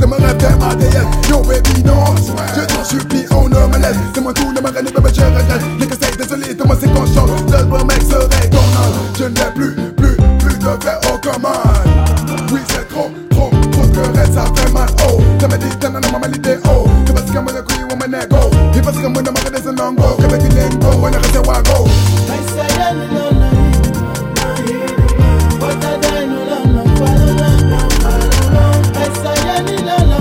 me rêve, t'es ma déesse. Yo baby non, je t'en supplie, on ne me laisse. C'est moi tout le marin, bébé je regrette. Les que c'est désolé, de moi c'est qu'on chante. Seul bon mec serait ton âge. Je n'ai plus de faire aucun mal. Oui c'est trop que reste, ça fait mal. Oh, t'as me dit t'as dans ma malité. Oh, c'est parce que moi le couille ou mon ego. Et parce que moi ne m'arrête de non go. Que me dit l'ingo, on a resté wago. I say I no no. What I die no no. I say I no no.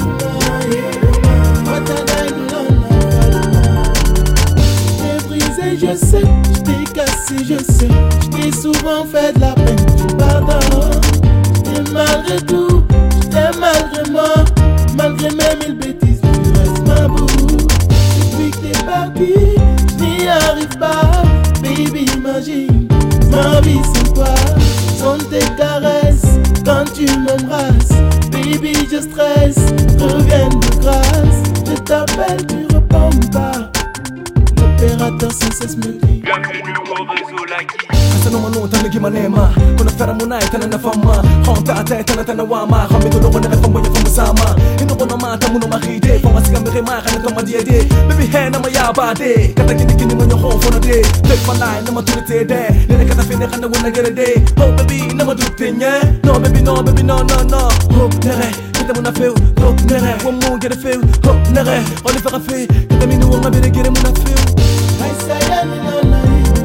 What I die no no. J'ai brisé, je sais. Je t'ai cassé, je sais. Je t'ai souvent fait de la peine. Tu pardonnes. Je t'ai malgré tout. Je t'ai malgré moi. Malgré mes 1000 bêtises. Tu restes ma boue. Depuis que t'es parti, je n'y arrive pas. Baby, imagine ma vie sans toi. Sans tes caresses, quand tu m'embrasses. Baby, je stresse, reviens de grâce. Je t'appelle, tu réponds pas. L'opérateur sans cesse me dit bienvenue au réseau Lucky. Asano mano tana gimanema kuna fera munai tana na fama honta ate tana wama khamito lo kona famo ya famo sama ino kona mata muno mahide fama siga mere ma kana to madiade baby he na maya bade kata kini manyo ho fona de take my line na maturite de nene kata fine kana wona gere de oh baby na madutenya no baby no oh nere kata muna feu oh nere wo mo gere feu oh nere on fera feu kata minu wonga bere gere muna feu I say I no.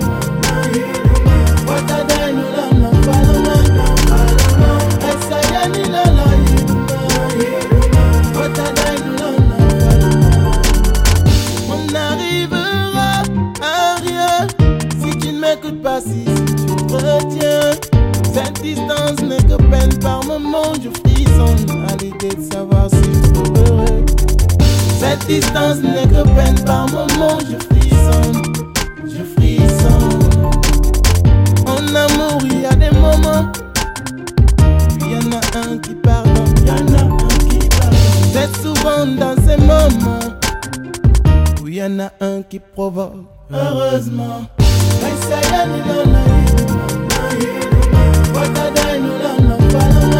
What I die no no. I say I no no. What I die no no. On n'arrivera à rien si tu ne m'écoutes pas, si tu retiens. Cette distance n'est que peine par moment, je frissonne à l'idée de savoir si je peux heureux. Cette distance n'est que peine par moment, je frissonne. En amour, il y a des moments où il y en a un qui pardonne, il y en a un qui pardonne. C'est souvent dans ces moments où il y en a un qui provoque. Heureusement, I say I no no. What I die no no.